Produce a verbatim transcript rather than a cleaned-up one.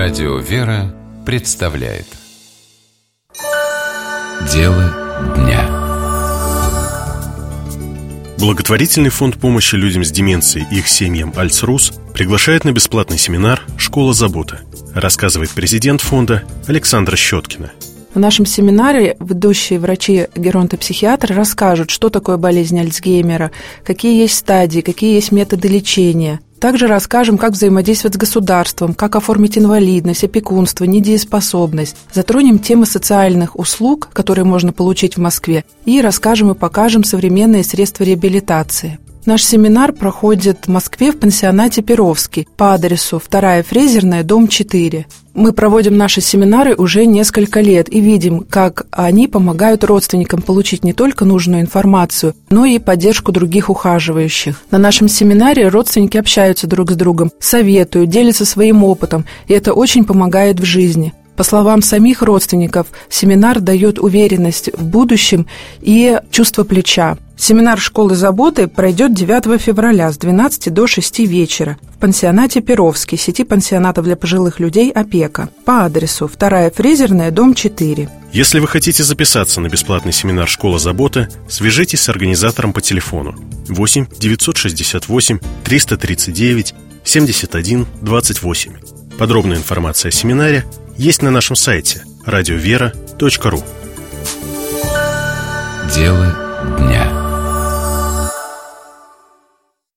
Радио «Вера» представляет Дело дня. Благотворительный фонд помощи людям с деменцией и их семьям «Альцрус» приглашает на бесплатный семинар «Школа заботы», рассказывает президент фонда Александра Щеткина. В нашем семинаре ведущие врачи-геронтопсихиатры расскажут, что такое болезнь Альцгеймера, какие есть стадии, какие есть методы лечения. Также расскажем, как взаимодействовать с государством, как оформить инвалидность, опекунство, недееспособность. Затронем темы социальных услуг, которые можно получить в Москве, и расскажем и покажем современные средства реабилитации. Наш семинар проходит в Москве в пансионате «Перовский» по адресу вторая Фрезерная, дом четыре. Мы проводим наши семинары уже несколько лет и видим, как они помогают родственникам получить не только нужную информацию, но и поддержку других ухаживающих. На нашем семинаре родственники общаются друг с другом, советуют, делятся своим опытом, и это очень помогает в жизни. По словам самих родственников, семинар дает уверенность в будущем и чувство плеча. Семинар школы заботы пройдет девятого февраля с двенадцати до шести вечера в пансионате «Перовский», сети пансионатов для пожилых людей «Опека», по адресу вторая Фрезерная, дом четыре. Если вы хотите записаться на бесплатный семинар «Школа заботы», свяжитесь с организатором по телефону восемь девятьсот шестьдесят восемь триста тридцать девять семьдесят один двадцать восемь. Подробная информация о семинаре есть на нашем сайте радиовера точка ру. Дело дня.